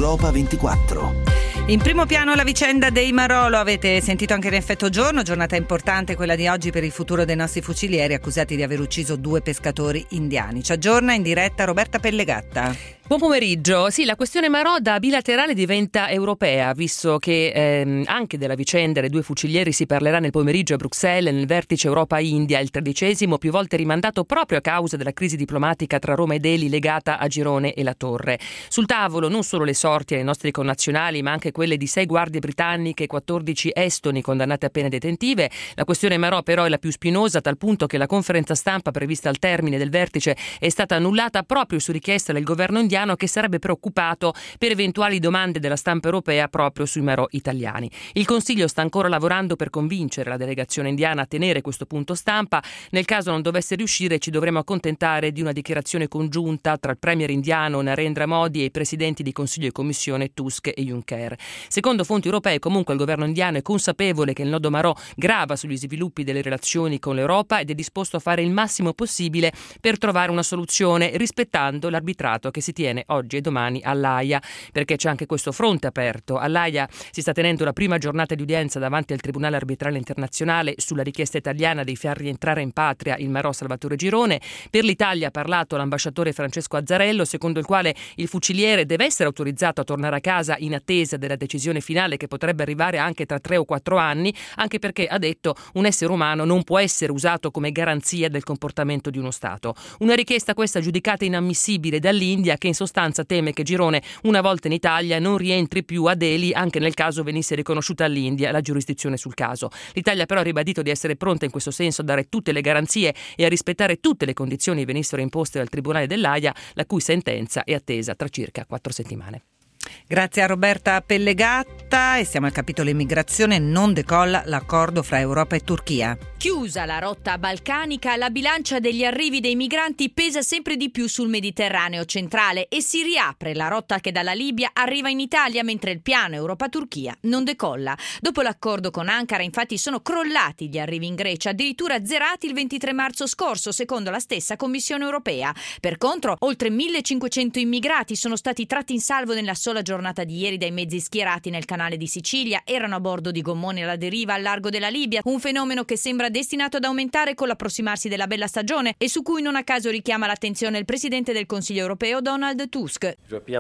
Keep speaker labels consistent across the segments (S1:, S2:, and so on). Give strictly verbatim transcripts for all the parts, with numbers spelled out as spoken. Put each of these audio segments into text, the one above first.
S1: Europa ventiquattro.
S2: In primo piano la vicenda dei Marò, lo avete sentito anche in Effetto Giorno, giornata importante quella di oggi per il futuro dei nostri fucilieri accusati di aver ucciso due pescatori indiani. Ci aggiorna in diretta Roberta Pellegatta.
S3: Buon pomeriggio. Sì, la questione Marò da bilaterale diventa europea, visto che ehm, anche della vicenda dei due fucilieri si parlerà nel pomeriggio a Bruxelles nel vertice Europa-India, il tredicesimo, più volte rimandato proprio a causa della crisi diplomatica tra Roma e Delhi legata a Girone e La Torre. Sul tavolo non solo le sorti ai nostri connazionali, ma anche quelle di sei guardie britanniche e quattordici estoni condannate a pene detentive. La questione Marò però è la più spinosa, a tal punto che la conferenza stampa prevista al termine del vertice è stata annullata proprio su richiesta del governo indiano, che sarebbe preoccupato per eventuali domande della stampa europea proprio sui Marò italiani. Il Consiglio sta ancora lavorando per convincere la delegazione indiana a tenere questo punto stampa. Nel caso non dovesse riuscire, ci dovremo accontentare di una dichiarazione congiunta tra il premier indiano Narendra Modi e i presidenti di Consiglio e Commissione Tusk e Juncker. Secondo fonti europee, comunque, il governo indiano è consapevole che il nodo Marò grava sugli sviluppi delle relazioni con l'Europa ed è disposto a fare il massimo possibile per trovare una soluzione, rispettando l'arbitrato che si tiene oggi e domani all'Aia, perché c'è anche questo fronte aperto. All'Aia si sta tenendo la prima giornata di udienza davanti al Tribunale Arbitrale Internazionale sulla richiesta italiana di far rientrare in patria il Marò Salvatore Girone. Per l'Italia ha parlato l'ambasciatore Francesco Azzarello, secondo il quale il fuciliere deve essere autorizzato a tornare a casa in attesa della decisione finale, che potrebbe arrivare anche tra tre o quattro anni, anche perché, ha detto, un essere umano non può essere usato come garanzia del comportamento di uno Stato. Una richiesta questa giudicata inammissibile dall'India, che in sostanza teme che Girone, una volta in Italia, non rientri più a Delhi anche nel caso venisse riconosciuta all'India la giurisdizione sul caso. L'Italia però ha ribadito di essere pronta in questo senso a dare tutte le garanzie e a rispettare tutte le condizioni venissero imposte dal Tribunale dell'Aia, la cui sentenza è attesa tra circa quattro settimane.
S2: Grazie a Roberta Pellegatta. E siamo al capitolo immigrazione. Non decolla l'accordo fra Europa e Turchia.
S4: Chiusa la rotta balcanica, la bilancia degli arrivi dei migranti pesa sempre di più sul Mediterraneo centrale e si riapre la rotta che dalla Libia arriva in Italia, mentre il piano Europa-Turchia non decolla. Dopo l'accordo con Ankara, infatti, sono crollati gli arrivi in Grecia, addirittura zerati il ventitré marzo scorso, secondo la stessa Commissione europea. Per contro, oltre millecinquecento immigrati sono stati tratti in salvo nella sola giornata di ieri dai mezzi schierati nel canale di Sicilia. Erano a bordo di gommoni alla deriva al largo della Libia, un fenomeno che sembra destinato ad aumentare con l'approssimarsi della bella stagione e su cui non a caso richiama l'attenzione il presidente del Consiglio europeo Donald Tusk.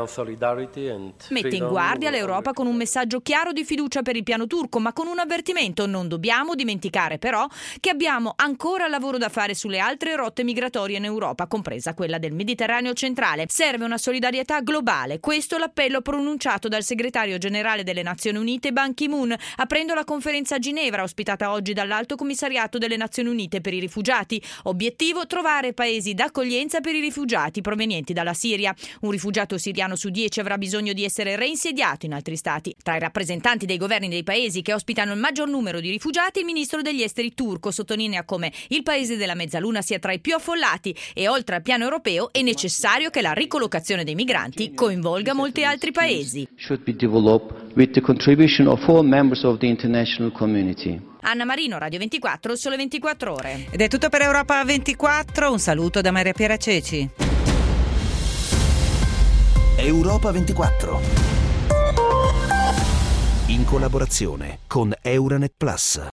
S4: Mette in guardia l'Europa con un messaggio chiaro di fiducia per il piano turco, ma con un avvertimento: non dobbiamo dimenticare però che abbiamo ancora lavoro da fare sulle altre rotte migratorie in Europa, compresa quella del Mediterraneo centrale. Serve una solidarietà globale, questo l'appello pronunciato dal segretario generale delle Nazioni Unite Ban Ki-moon, aprendo la conferenza a Ginevra ospitata oggi dall'Alto Commissariato delle Nazioni Unite per i rifugiati. Obiettivo: trovare paesi d'accoglienza per i rifugiati provenienti dalla Siria. Un rifugiato siriano su dieci avrà bisogno di essere reinsediato in altri stati. Tra i rappresentanti dei governi dei paesi che ospitano il maggior numero di rifugiati, il ministro degli esteri turco sottolinea come il paese della mezzaluna sia tra i più affollati e, oltre al piano europeo, è necessario che la ricollocazione dei migranti coinvolga molti altri paesi.
S5: Should be developed with the contribution of all members of the international community.
S4: Anna Marino, Radio ventiquattro, Sole ventiquattro Ore.
S2: Ed è tutto per Europa ventiquattro. Un saluto da Maria Piera Ceci.
S1: Europa ventiquattro. In collaborazione con Euranet Plus.